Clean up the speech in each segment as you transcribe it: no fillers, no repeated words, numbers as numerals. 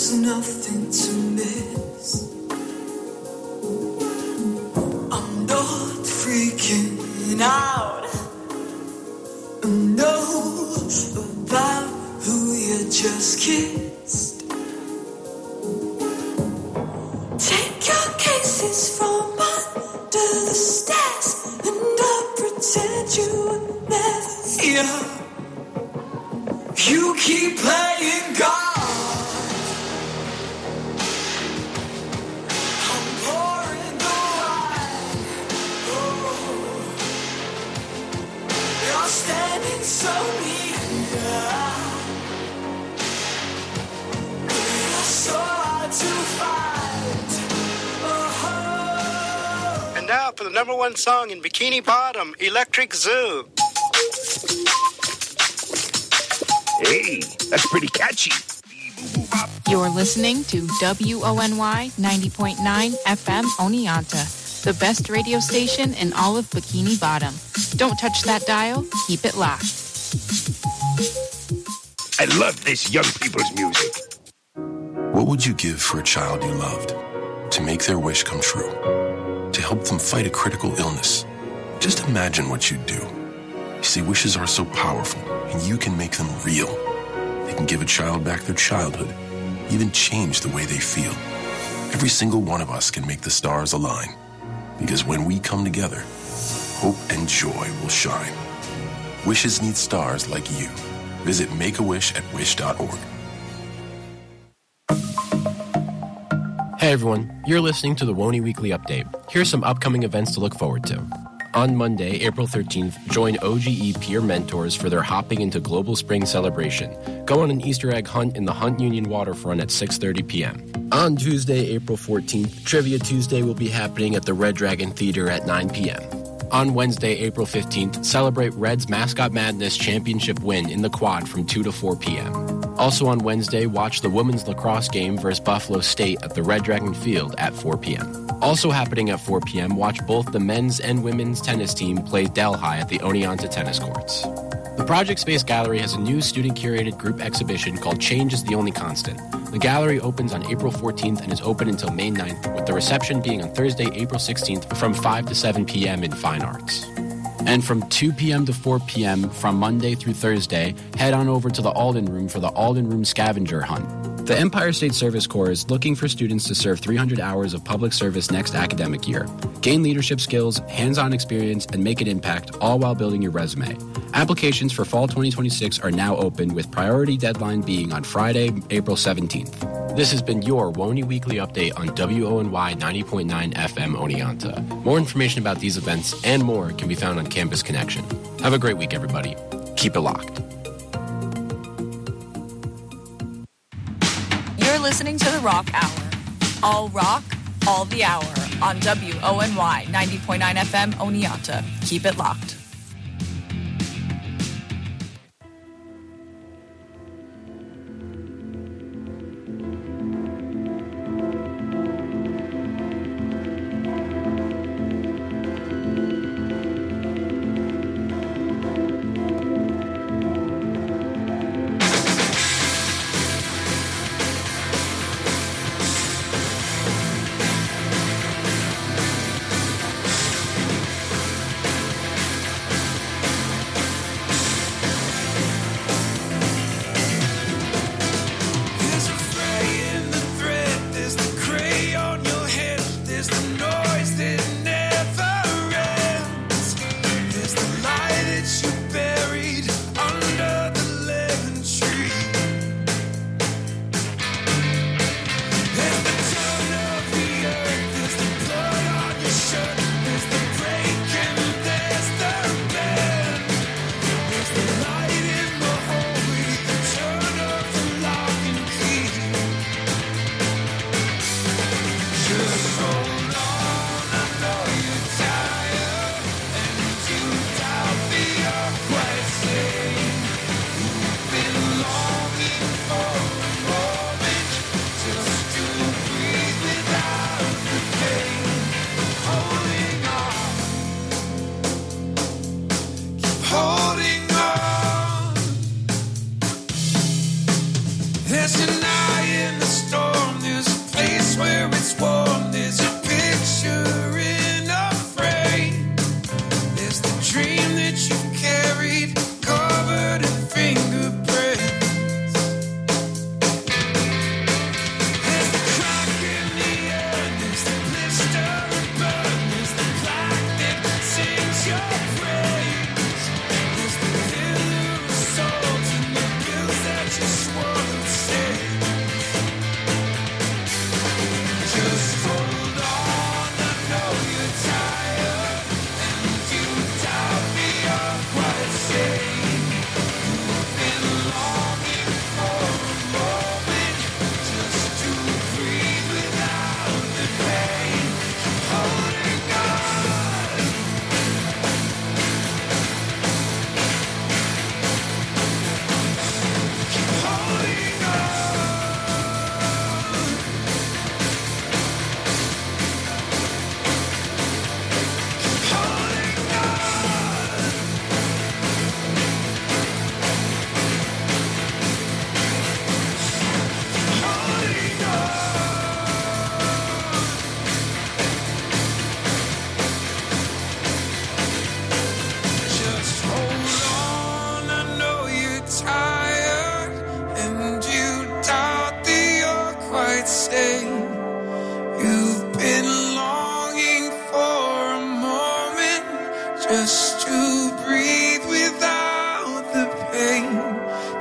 there's nothing to miss. I'm not freaking out. I know about who you just kissed. Take your cases from under the stairs, and I'll pretend you were never here. You keep playing God. I'm pouring the wine. Oh, you're standing so near. You're so hard to find. Oh. And now for the number one song in Bikini Bottom, Electric Zoo. Hey, that's pretty catchy. You're listening to WONY 90.9 FM Oneonta, the best radio station in all of Bikini Bottom. Don't touch that dial. Keep it locked. I love this young people's music. What would you give for a child you loved? To make their wish come true? To help them fight a critical illness? Just imagine what you'd do. You see, wishes are so powerful, and you can make them real. They can give a child back their childhood, even change the way they feel. Every single one of us can make the stars align, because when we come together, hope and joy will shine. Wishes need stars like you. Visit Make-A-Wish at wish.org. Hey everyone, you're listening to the WONY Weekly Update. Here's some upcoming events to look forward to. On Monday, April 13th, join OGE peer mentors for their Hopping into Global Spring celebration. Go on an Easter egg hunt in the Hunt Union waterfront at 6:30 p.m. On Tuesday, April 14th, Trivia Tuesday will be happening at the Red Dragon Theater at 9 p.m. On Wednesday, April 15th, celebrate Reds Mascot Madness Championship win in the Quad from 2 to 4 p.m. Also on Wednesday, watch the women's lacrosse game versus Buffalo State at the Red Dragon Field at 4 p.m. Also happening at 4 p.m., watch both the men's and women's tennis team play Delhi at the Oneonta tennis courts. The Project Space Gallery has a new student-curated group exhibition called Change is the Only Constant. The gallery opens on April 14th and is open until May 9th, with the reception being on Thursday, April 16th from 5 to 7 p.m. in Fine Arts. And from 2 p.m. to 4 p.m. from Monday through Thursday, head on over to the Alden Room for the Alden Room Scavenger Hunt. The Empire State Service Corps is looking for students to serve 300 hours of public service next academic year. Gain leadership skills, hands-on experience, and make an impact, all while building your resume. Applications for fall 2026 are now open, with priority deadline being on Friday, April 17th. This has been your WONY Weekly Update on WONY 90.9 FM Oneonta. More information about these events and more can be found on Campus Connection. Have a great week, everybody. Keep it locked. You're listening to The Rock Hour. All rock, all the hour on WONY 90.9 FM Oneonta. Keep it locked. There's an eye in the storm.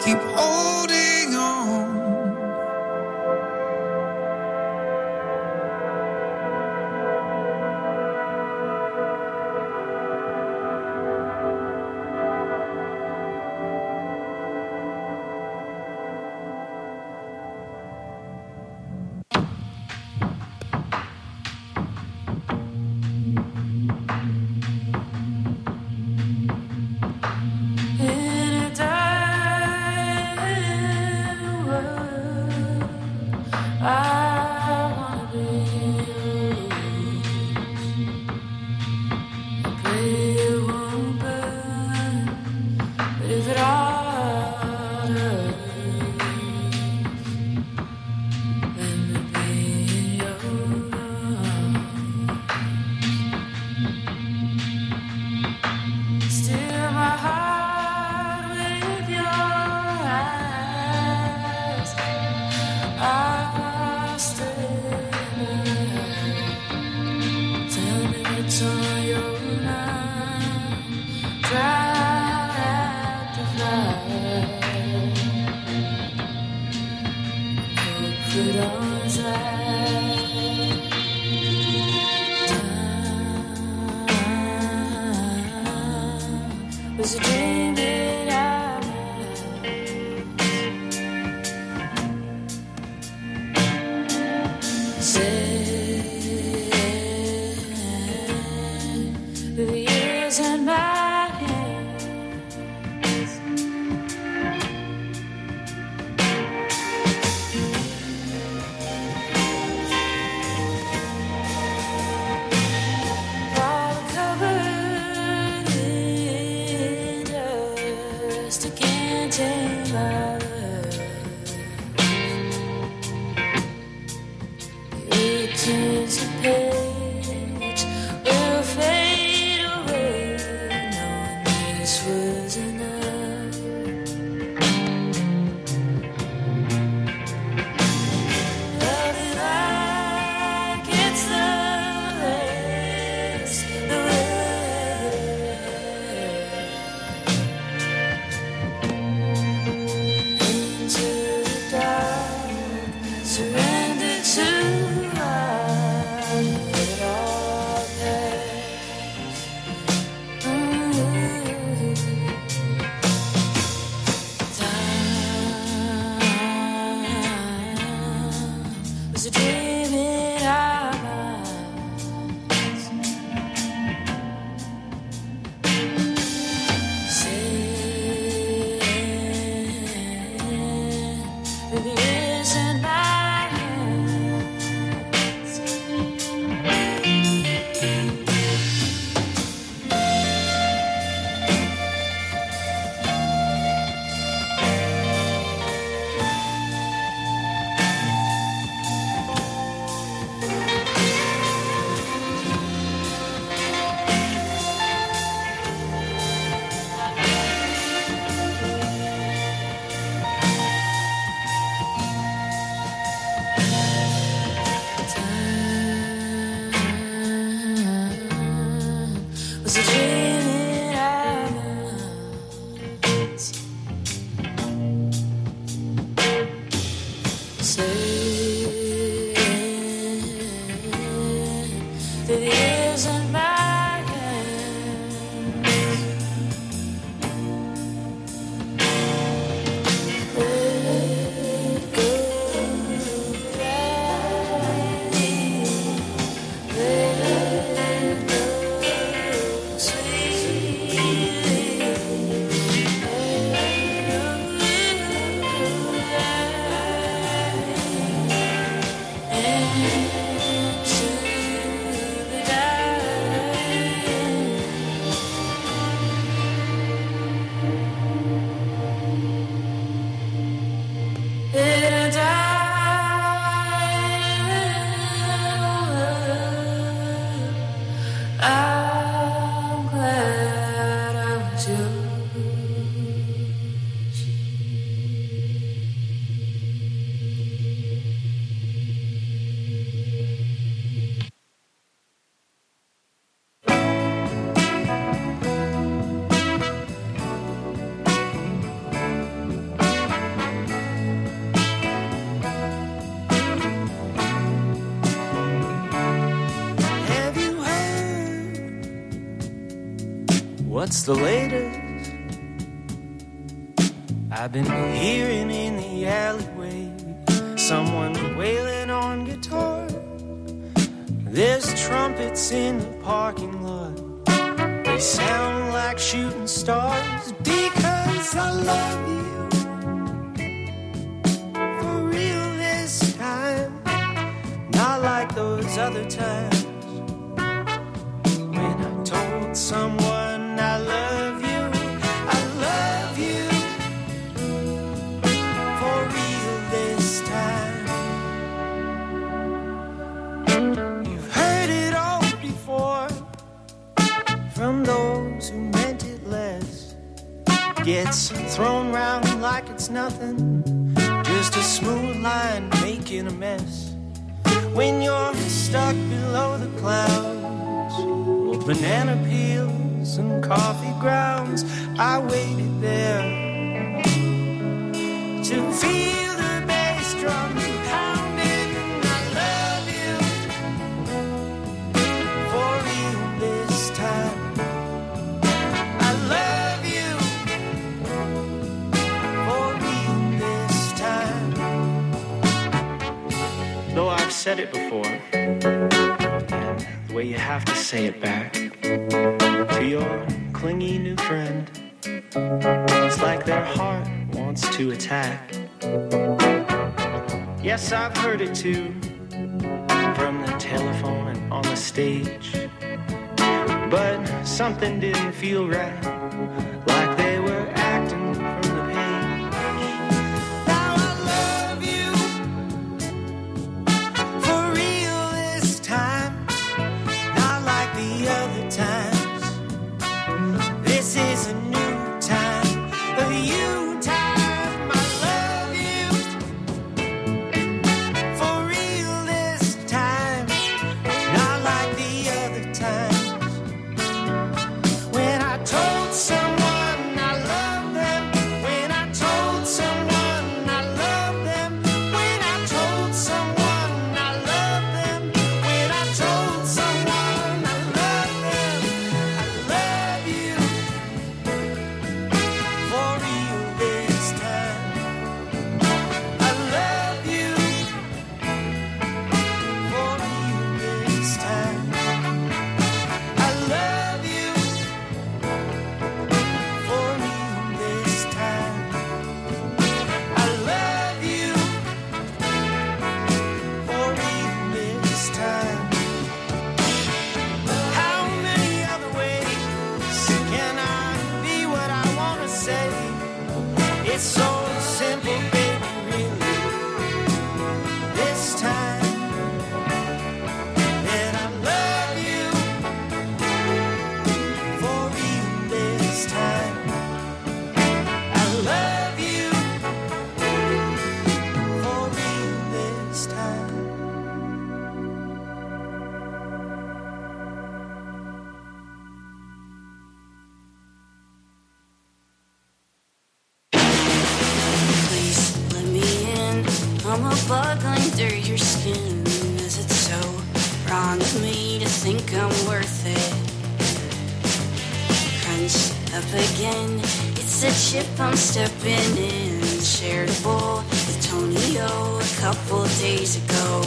keep holding on. What's the latest? I've been hearing in the alleyway someone wailing on guitar. There's trumpets in the parking lot. They sound like shooting stars. Because I love you for real this time, not like those other times when I told someone I love you. I love you for real this time. You've heard it all before from those who meant it less. Gets thrown round like it's nothing, just a smooth line making a mess. When you're stuck below the clouds, well, banana peels and coffee grounds, I waited there to feel the bass drum pounding. I love you for real this time. I love you for real this time. Though I've said it before, the way you have to say it back to your clingy new friend, it's like their heart wants to attack. Yes, I've heard it too, from the telephone and on the stage, but something didn't feel right, like they were acting from the page. Now I love you for real this time, not like the other times. This is a new time, a you time. I love you for real this time, not like the other times. When I told someone I love them, when I told someone I love them, when I told someone I love them, when I told someone I love them, I love you for real this time. I love you for real this time. I love you for real this time. I love you for real this time. How many other ways can I be what I want to say? It's so simple, baby, really. This time that I love you for real this time. I love you for real this time. Please let me in. I'm a bug under your skin. Is it so wrong of me to think I'm worth it? Crunch up again. It's a chip I'm stepping in. Shared a bowl with Tony O a couple days ago.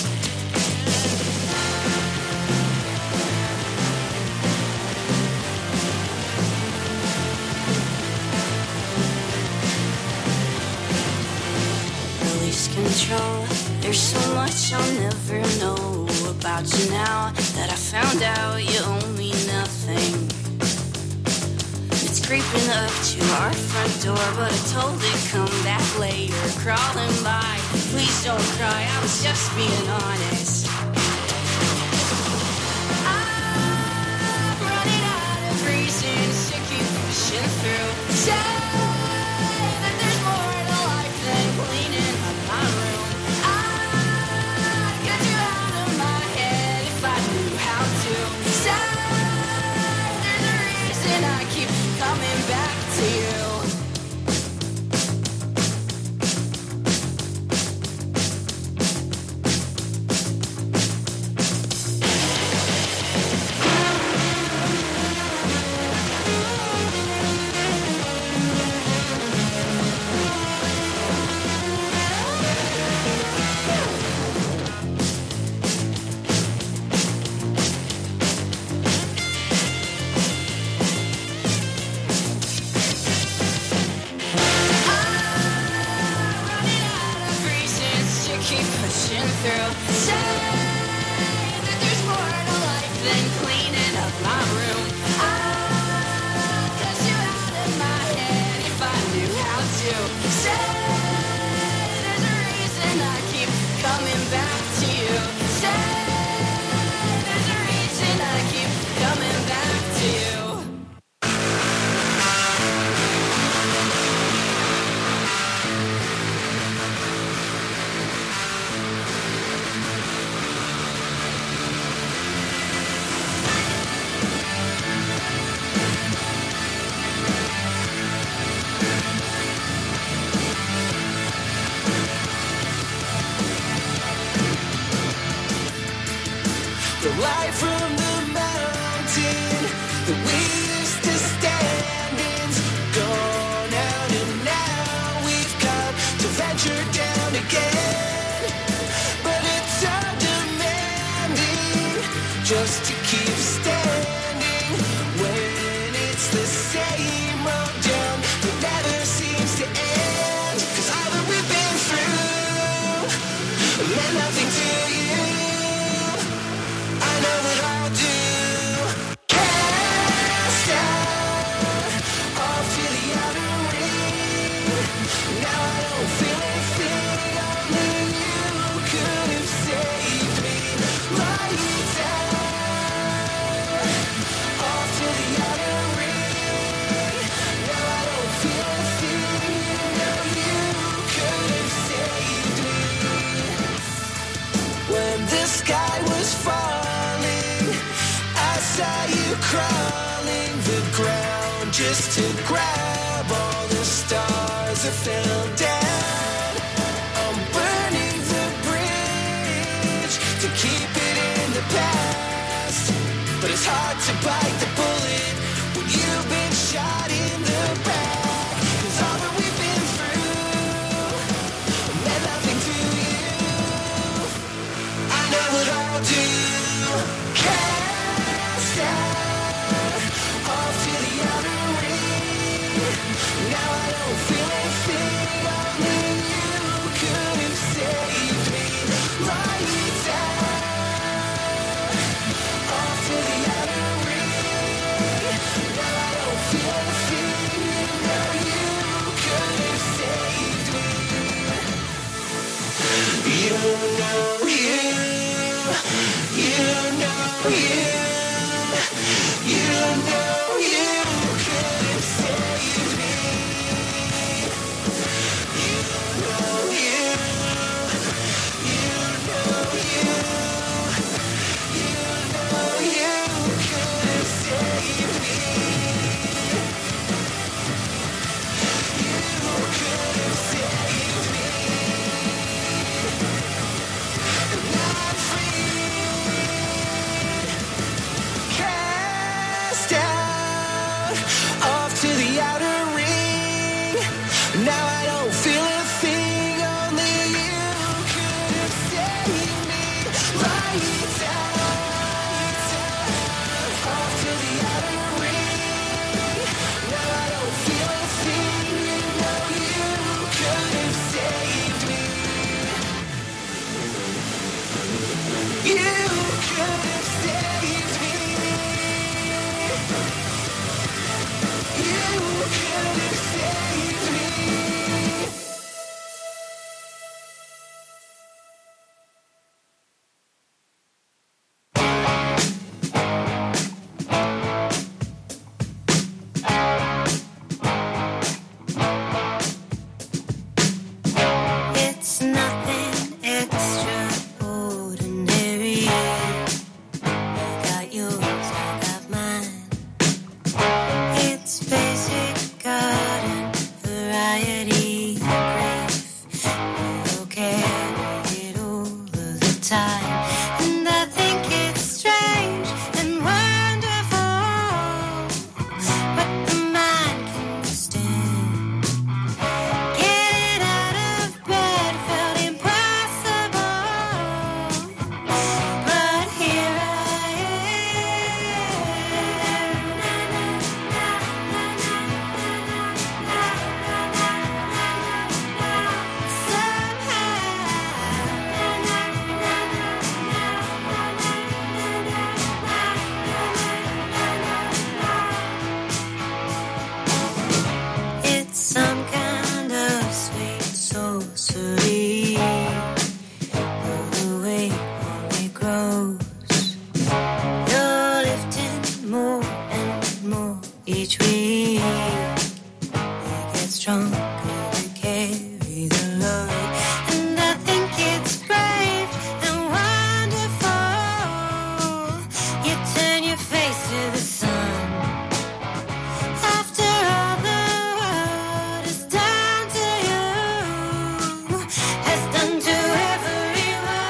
Release control. There's so much I'll never know about you now that I found out you owe me nothing. It's creeping up to our front door, but I told it come back later. Crawling by, please don't cry, I was just being honest. I'm running out of reasons to keep pushing through. Say that there's more to life than cleaning up my room. I'd get you out of my head if I knew how to. Say there's a reason I keep coming back to you. pushing through. Say that there's more to life than cleaning up my room. I'd cut you out of my head if I knew how to. Say there's a reason I keep coming back to you. Say there's a reason I keep coming back to you. The light from the mountain that we used to stand in's gone out, and now we've got to venture down again. But it's so demanding just to keep standing when it's the same road down that never seems to end. 'Cause all that we've been through meant nothing to you. I know what I'll do. Cast out off to the outer ring. Now I don't feel anything. Only you could have saved me. Lying down off to the outer ring. Now I don't feel anything. No, you could have saved me. When the sky was falling, I saw you crawling the ground just to grab all the stars that fell down. I'm burning the bridge to keep it in the past, but it's hard to bite the bullet when you've been shot in the back. 'Cause all that we've been through meant nothing to you. I know what I'll do. Cast out off to the outer ring. Now I don't feel anything. Only you could have saved me. Lying down off to the outer ring. Now I don't feel anything. No, you could have saved me. You know you. You know you. You know you could have saved me. You know you. You know you. You know you could have saved me. You could have saved me. And now I'm free. Cast out off to the outer ring. Now I don't feel a thing. Only you could have saved me. Lying down off to the outer ring. Now I don't feel a thing. You know you could have saved me. You could have saved me. You could have saved me. It's nothing extraordinary. You got yours, I got mine. It's basic, got misery. Though the weight only grows, you're lifting more and more each week. You get stronger to carry the load, and I think it's brave and wonderful. You turn your face to the sun. After all the world is done to you, has done to everyone.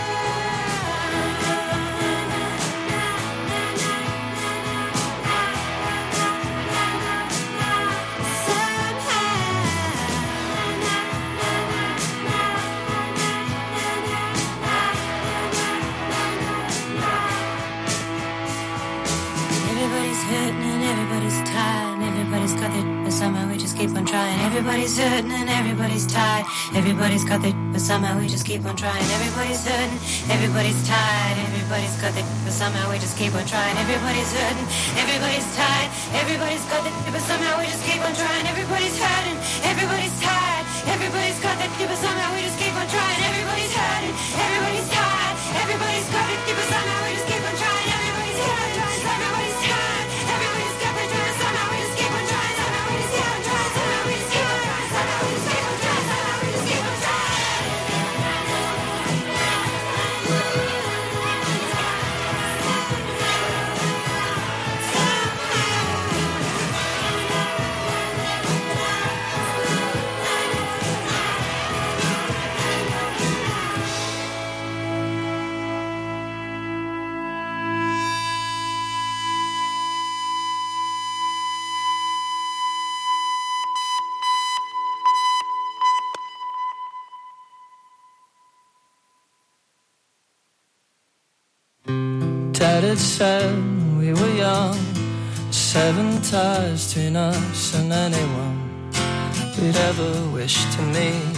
Everybody's hurting and everybody's tired and everybody's got it, but somehow we just keep on trying. Everybody's hurting and everybody's tired. Everybody's got it, but somehow we just keep on trying. Everybody's hurting, everybody's tired. Everybody's got it, but somehow we just keep on trying. Everybody's hurting, everybody's tired. Everybody's got it, but somehow we just keep on trying. Everybody's hurting, everybody's tired. Everybody's got it, but somehow we just keep on trying. Everybody's hurting, everybody's tired. Everybody's got it, but somehow we just keep on trying. Everybody's hurting, everybody's tired. Everybody's got it, but somehow we just keep on trying. Somehow we just keep on trying. Somehow we just keep on trying. Somehow we just keep on trying. Somehow we just keep on trying. Dad had said when we were young, 7 ties between us and anyone we'd ever wish to meet.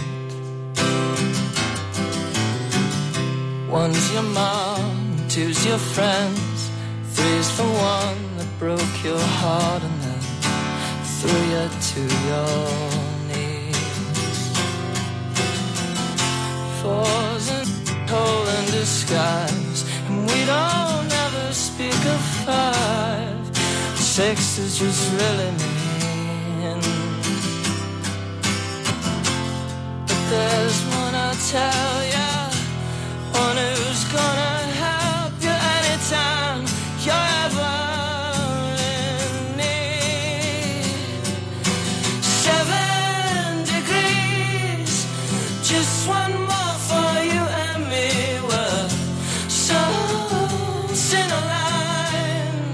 One's your mom, 2's your friends, 3's for one that broke your heart and then threw you to your knees. 4's a hole in disguise, and we don't ever speak of 5. 6 is just really mean. But there's one I'll tell ya, one who's gonna help you anytime you're ever in need. 7 degrees, just one more for you and me. We're souls in a line,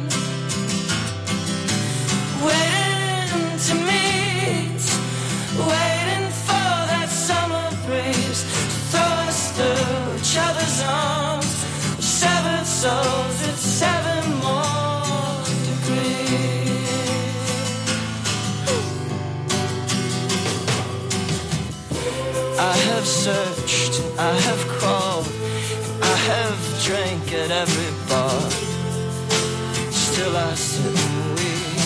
waiting to meet, waiting for that summer breeze to throw us through each other's arms. 7 souls, it's 7 more degrees. I have searched, I have crawled, I have drank at every bar. Still I sit and weep.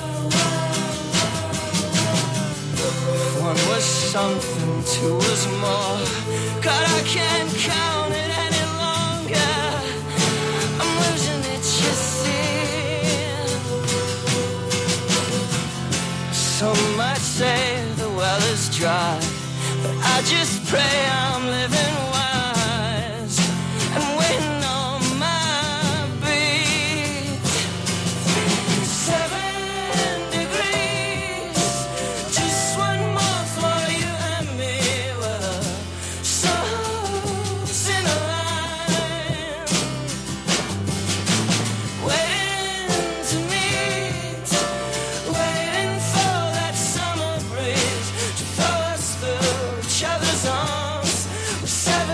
If 1 was something, 2 was more. God, I can't count it any longer. I'm losing it, you see. Some might say the well is dry, but I just pray I'm living wise and waiting on my beat. 7 degrees, just one more for you and me. We're souls in a line, waiting to meet, waiting for that summer breeze to throw us through each other's arms. We're 7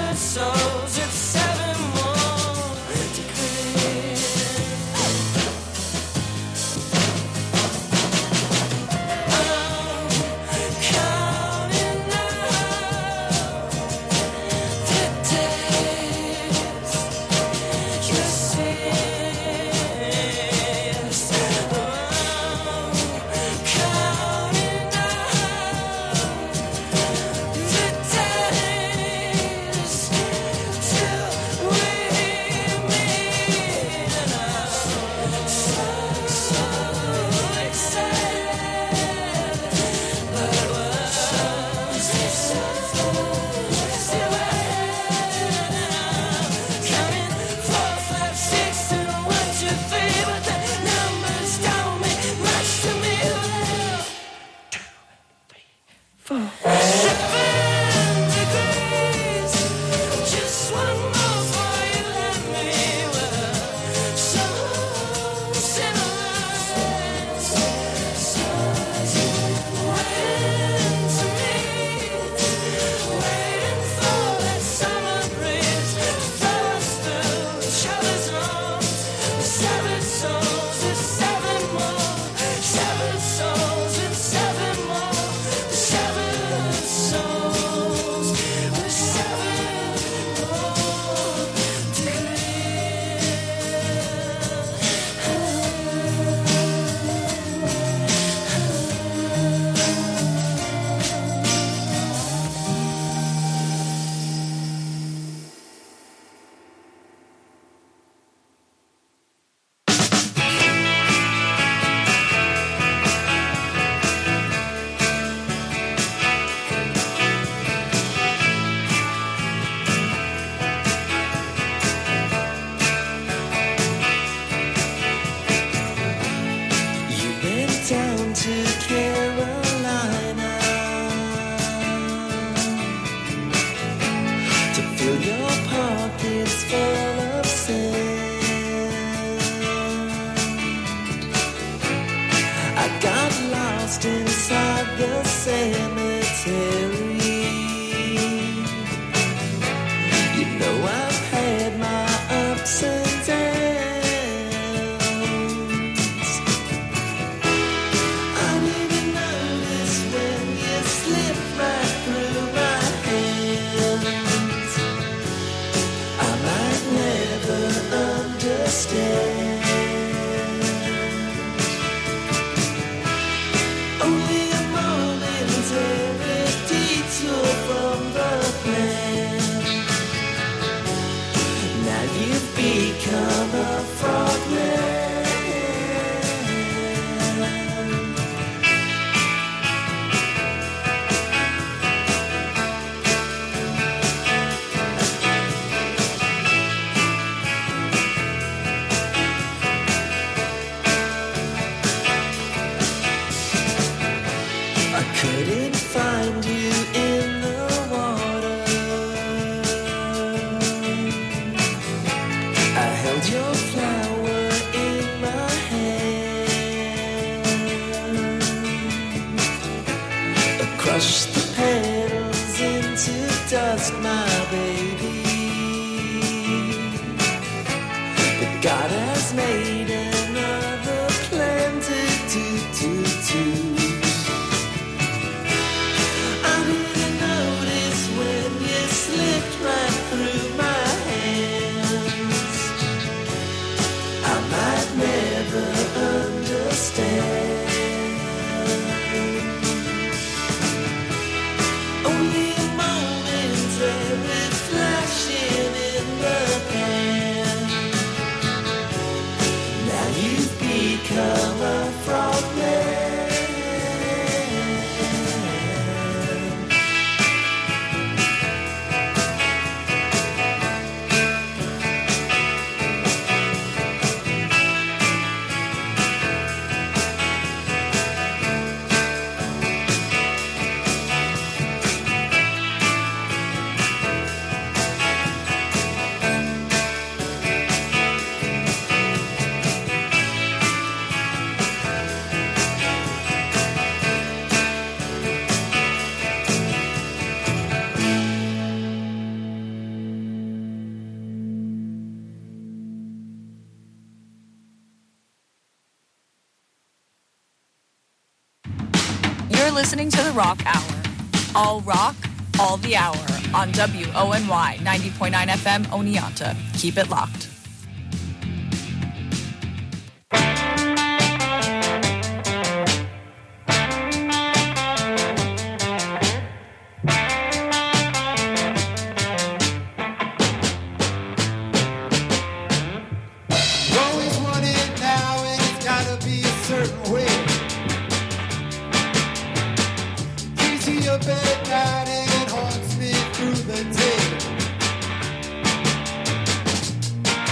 fill your pockets full of sand. I got lost inside the cemetery. You know I've had my ups and downs. I didn't notice when you slipped right through my hands. I might never understand. Only a momentary detour from the plan. Now you've become a frogman. I couldn't find you in the water. I held your flower in my hand. I crushed the petals into dust, my baby. But God has made another plan to do. I didn't notice when you slipped right through my hands. I might never understand. Only a momentary flashing in the pan. Now you've become a frogman. You're listening to The Rock Hour. All rock, all the hour on WONY 90.9 FM Oneonta. Keep it locked. Always want it now, and it's gotta be a certain way. Easy up at night, and it haunts me through the day.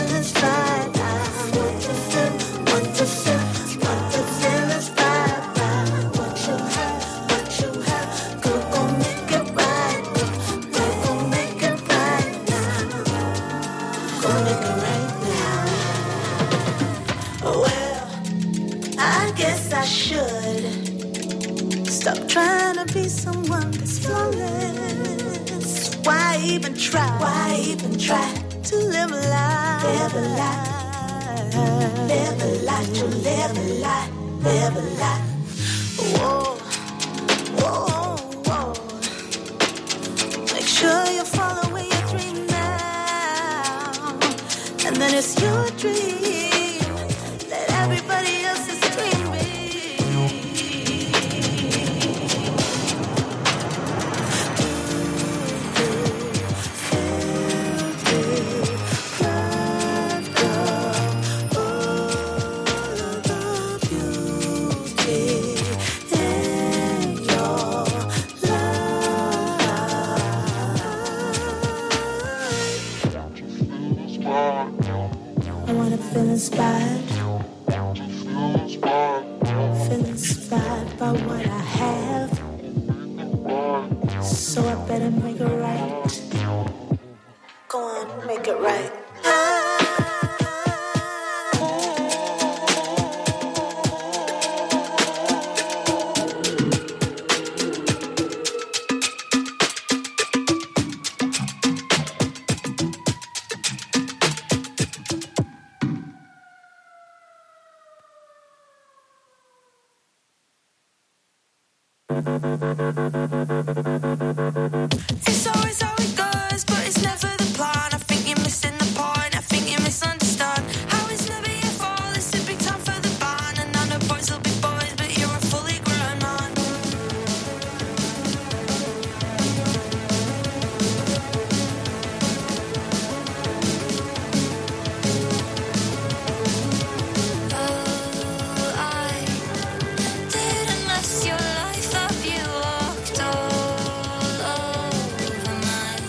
satisfied. I want to feel inspired by what you have. Girl, gon' make it right. Girl, gon' make it right now. Gon' make it right now. Well, I guess I should stop trying to be someone that's flawless. Why even try? Why even try to live a lie? Live a lie. Live a lie. To live a lie. Live a lie. Whoa, whoa, whoa. Make sure you follow where your dream now, and then it's your dream. Let everybody else's dream be. Feel inspired. Feel inspired by what I have. So I better make it right. Go on, make it right. It's always how it goes, but it's never the plan. I think you're missing the point. I think you misunderstand. How it's never your fault. It's a big time for the band, and I know boys will be boys, but you're a fully grown man. Oh, I didn't mess your life up. You walked all over mine.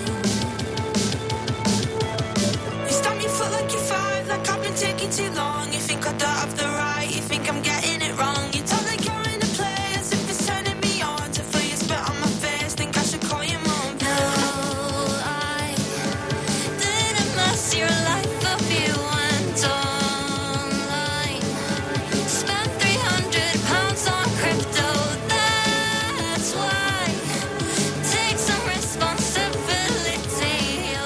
You stamp your foot like you're five, like I've been taking too long. You think I don't have the right, you think I'm getting it wrong. You talk like you're in a play, as if it's turning me on. To feel you spit on my face, think I should call your mum. No, I didn't mess your life up. You went online, spent £300 on crypto. That's why. Take some responsibility. Oh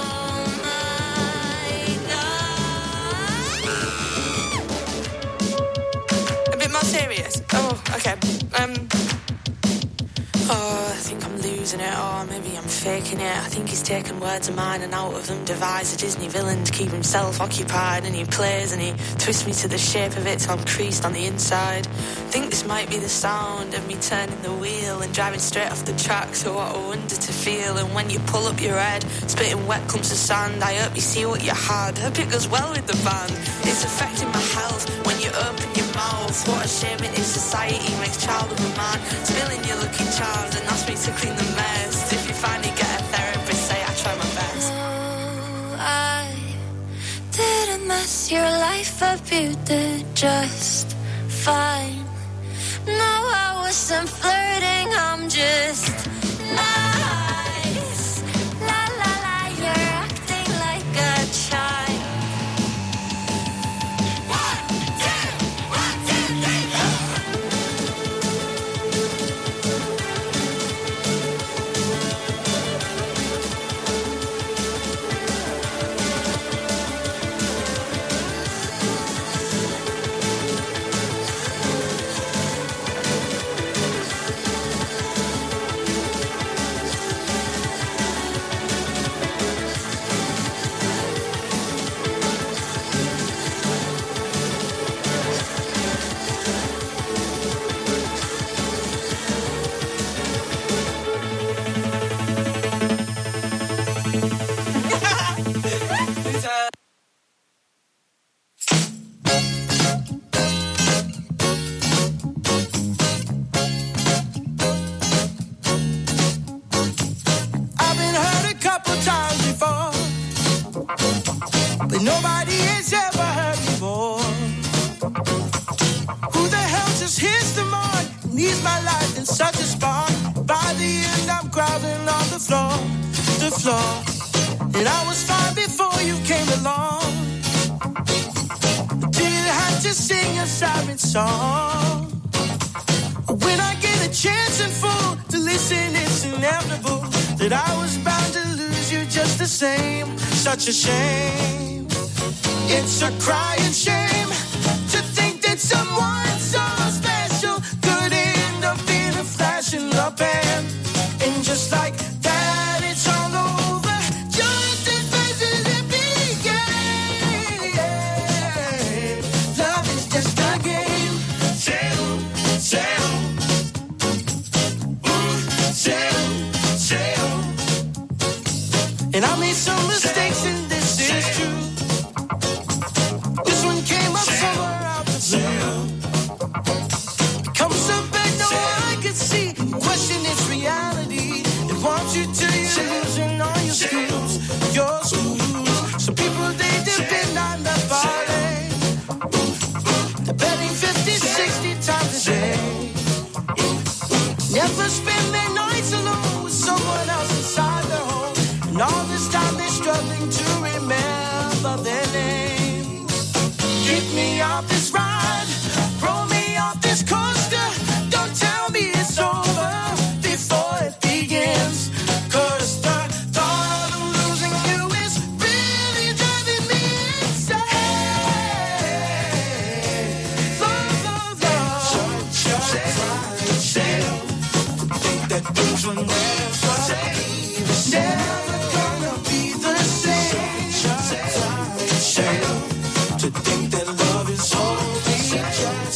my God. A bit more serious. Oh, okay. Oh, I think I'm losing it, or maybe I'm faking it. I think he's taken words of mine and out of them devised a Disney villain to keep himself occupied. And he plays and he twists me to the shape of it till I'm creased on the inside. I think this might be the sound of me turning the wheel and driving straight off the track. So what a wonder to feel. And when you pull up your head, spitting wet clumps of sand, I hope you see what you had. Hope it goes well with the band. It's affecting my health when you open your mouth. What a shame it is society makes child of a man. Spilling your lucky charms and ask me to clean the mess. If you finally get a therapist, say I try my best. Oh, I didn't mess your life up. You did just fine. No, I wasn't flirting. I'm just nice. La la la, you're acting like a child. 1, 2, 1, 2, 3, 4. nobody has ever heard before. Who the hell just hits the mark and needs my life in such a spark? By the end I'm crawling on the floor. And I was fine before you came along. Didn't have to sing a siren song. When I get a chance in full to listen, it's inevitable that I was bound to lose you just the same. Such a shame. It's a crying shame to think that someone so special could end up in a flash in the pan. And just like that, it's all over. Just as fast as it began. Love is just a game. Sail, sail. Sail. And I made some mistakes and this is true. This one came up somewhere out the blue. It comes up back, no one can see. Question its reality. It wants you till you're losing all your screws. Your screws. Some people, they depend on the body. They're betting 50, 60 times a day. Never spend their nights alone with someone else inside their home. And all this time they're struggling to remember their name. Get me off this ride, roll me off this coaster. Don't tell me it's over before it begins. 'Cause the thought of losing you is really driving me insane. Love, love, love. That things will never gonna be the same. To think that love is all we just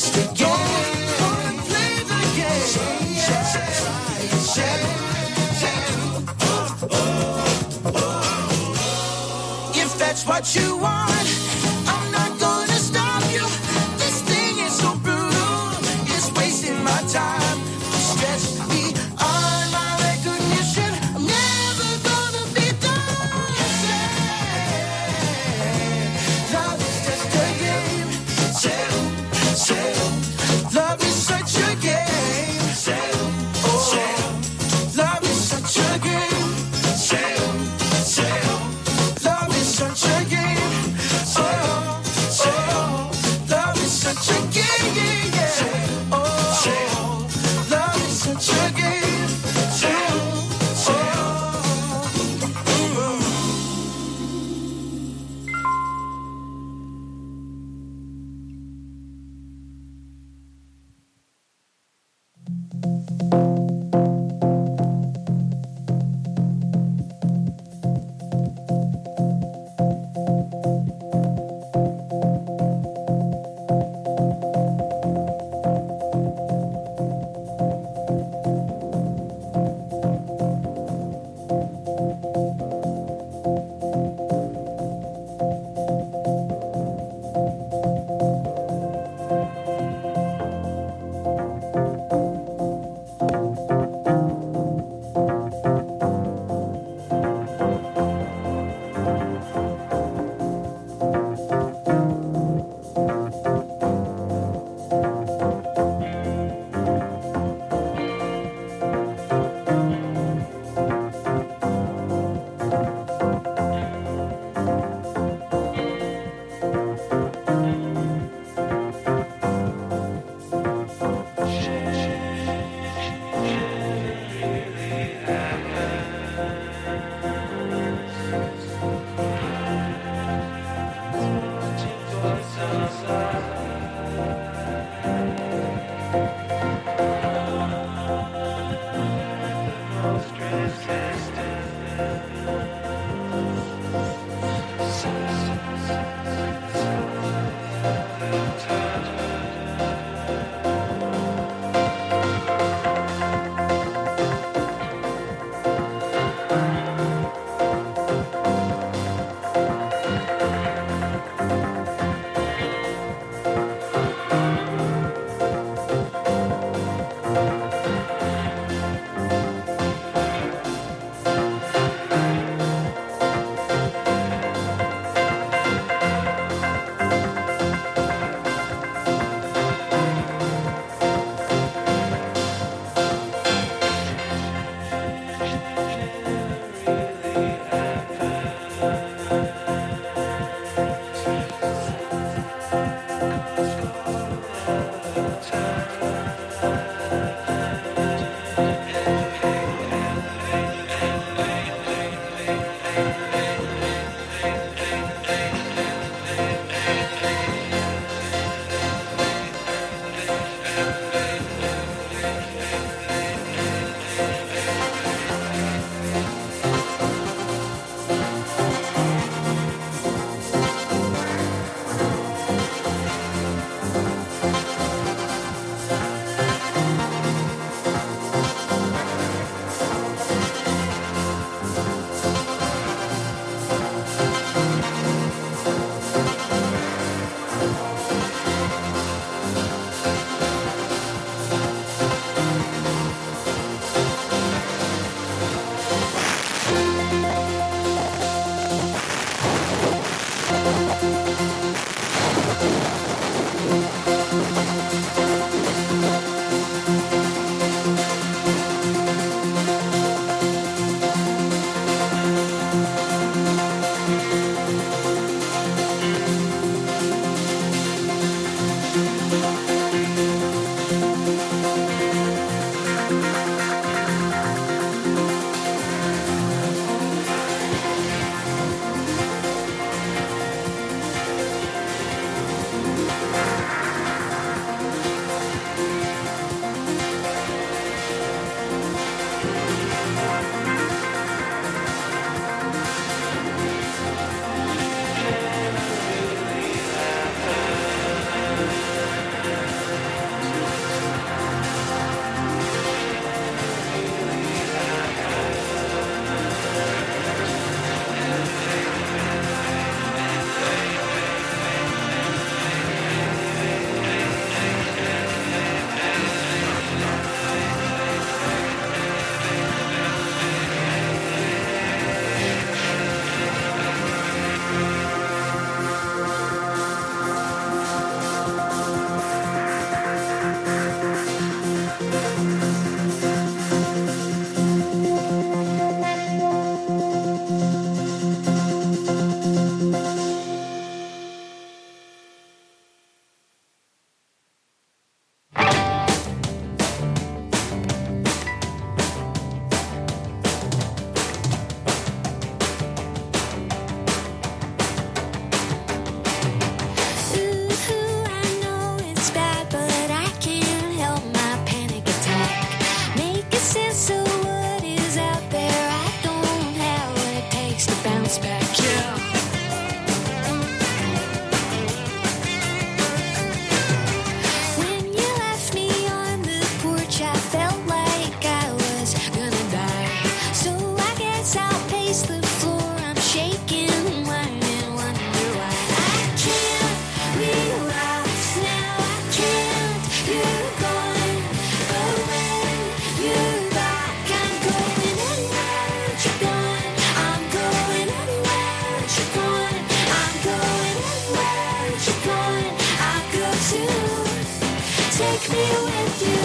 take me with you.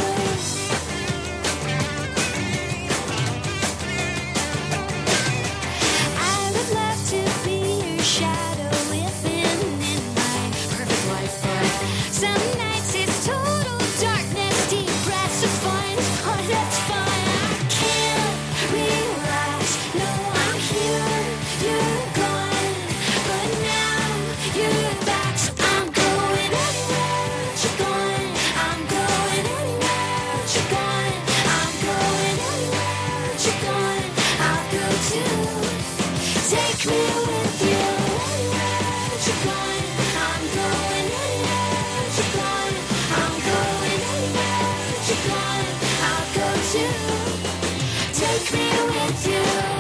I would love to be your shadow living in my perfect life, but some nights it's total darkness, deep breaths of fun, oh that's fine. I can't relax, no I'm here, you're gone, but now you're back, so I'm going anywhere you're going, I'm going anywhere you're going, I'm going anywhere you're going, I'll go too. Take me with you anywhere you're going, I'm going anywhere you're going, I'm going anywhere you're going, I'll go too. Take me with you.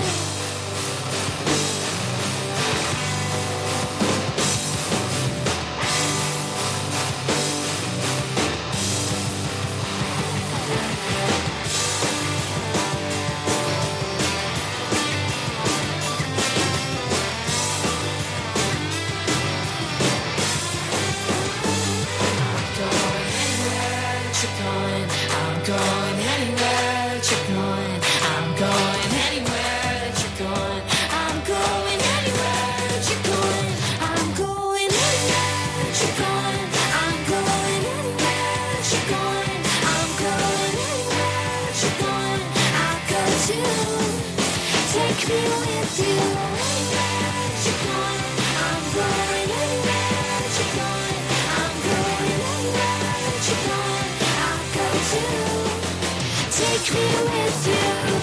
I'm going anywhere that you're going. I'm going anywhere that you're going. I'm going anywhere that you're going. I'm going anywhere that you're going. I'm going anywhere that you're going. I'm going anywhere that you're going. I'll go too. Take me with you anywhere that you're going. I'm going anywhere that you're going. I'm going anywhere that you're going. I'll go too. Take me with you.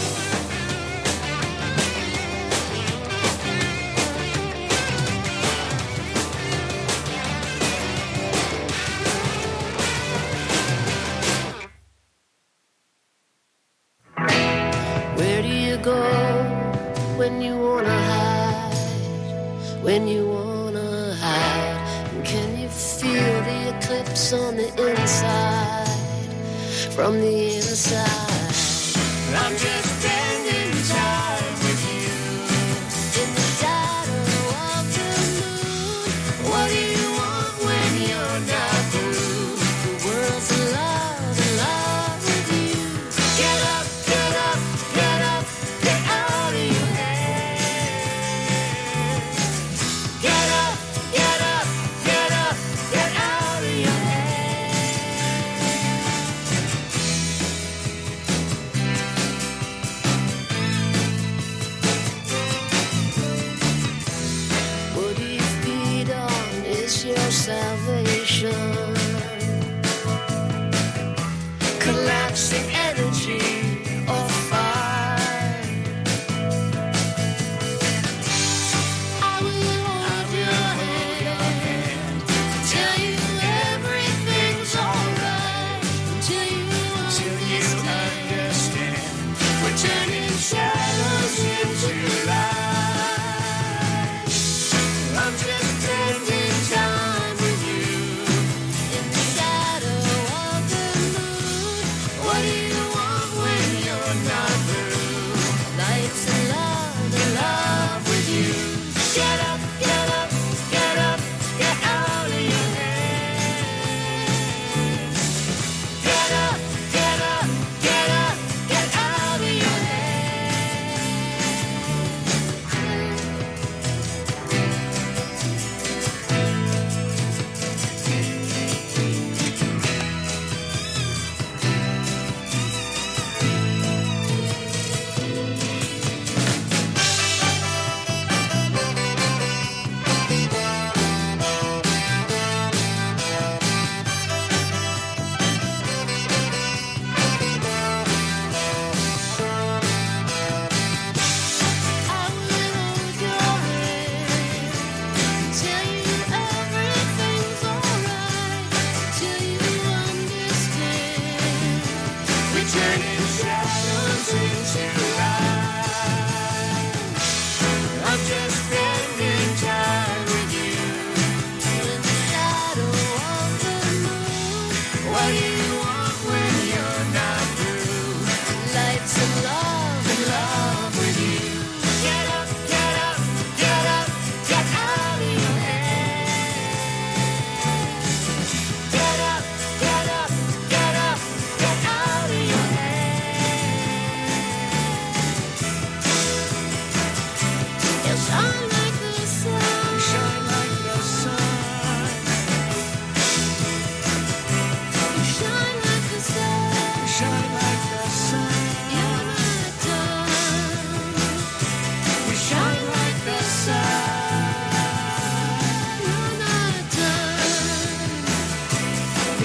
Where do you go when you wanna hide? When you wanna hide? And can you feel the eclipse on the inside? From the inside. I'm just spending time with you. In the shadow of the moon. What do you want when you're not blue? The world's in love with you. Get up, get up, get up, get out of your head. Get up, get up, get up, get out of your head. What do you feed on is your salvation? Collapsing energy or fire. I will hold your hand. Tell you everything's alright. Until you understand. We're turning shadows into light. I'm just spending time with you.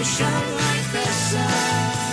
shine like the sun.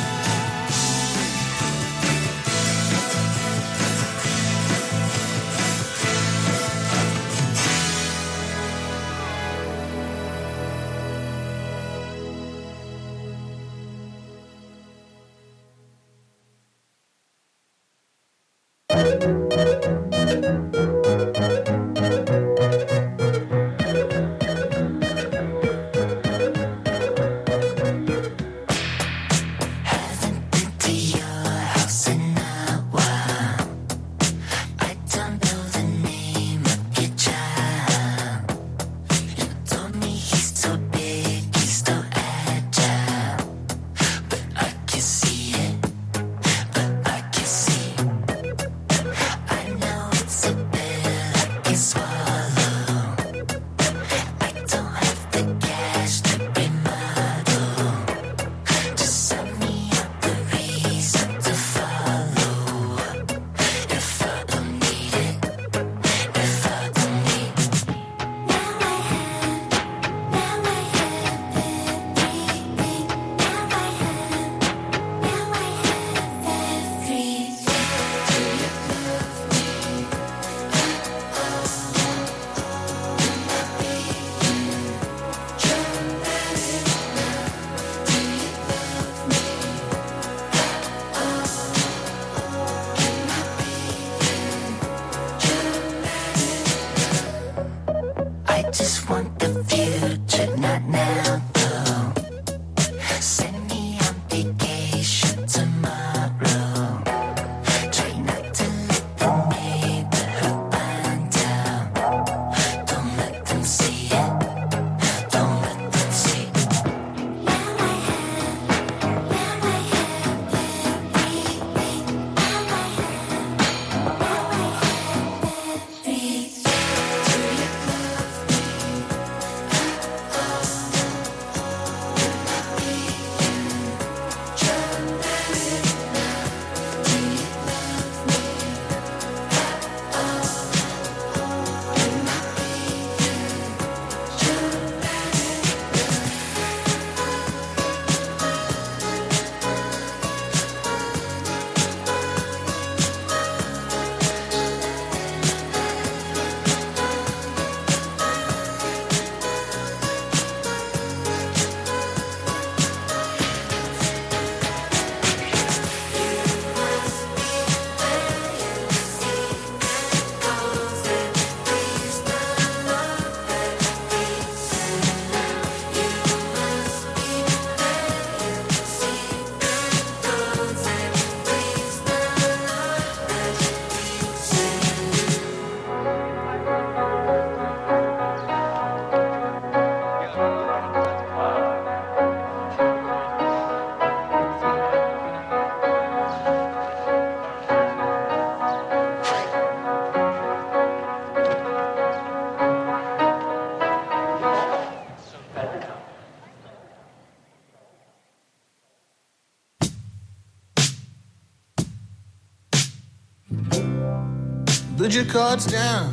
Put your cards down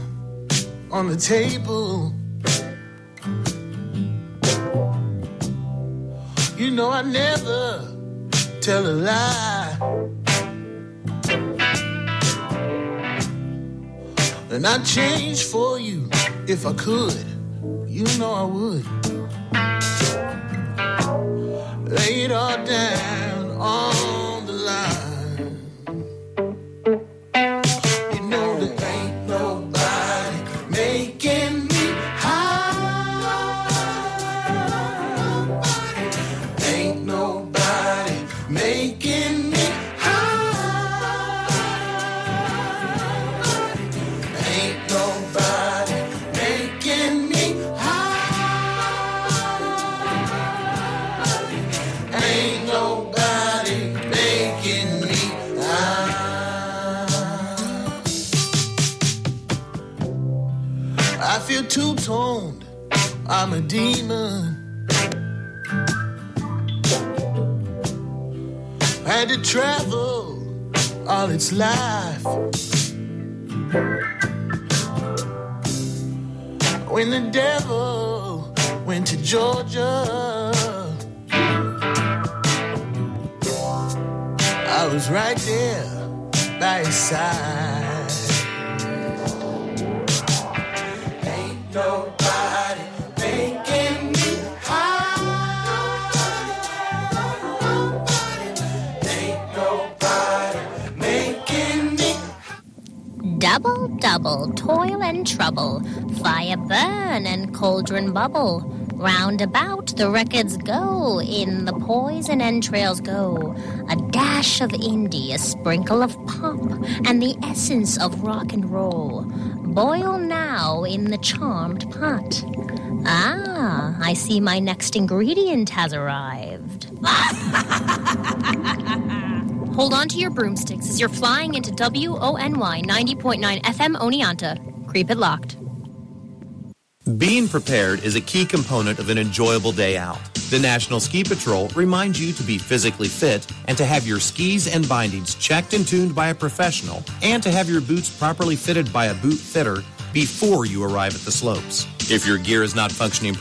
on the table. You know I never tell a lie. And I'd change for you if I could. You know I would. Lay it all down on the line. Two-toned, I'm a demon. Had to travel all its life. When the devil went to Georgia, was right there by his side. Ain't nobody making me high. Ain't nobody making me. Double, double, toil and trouble, fire burn and cauldron bubble. Round about the records go, in the poison entrails go. A dash of indie, a sprinkle of pop, and the essence of rock and roll. Boil now in the charmed pot. Ah, I see my next ingredient has arrived. Hold on to your broomsticks as you're flying into WONY 90.9 FM Oneonta. Creep it locked. Being prepared is a key component of an enjoyable day out. The National Ski Patrol reminds you to be physically fit and to have your skis and bindings checked and tuned by a professional and to have your boots properly fitted by a boot fitter before you arrive at the slopes. If your gear is not functioning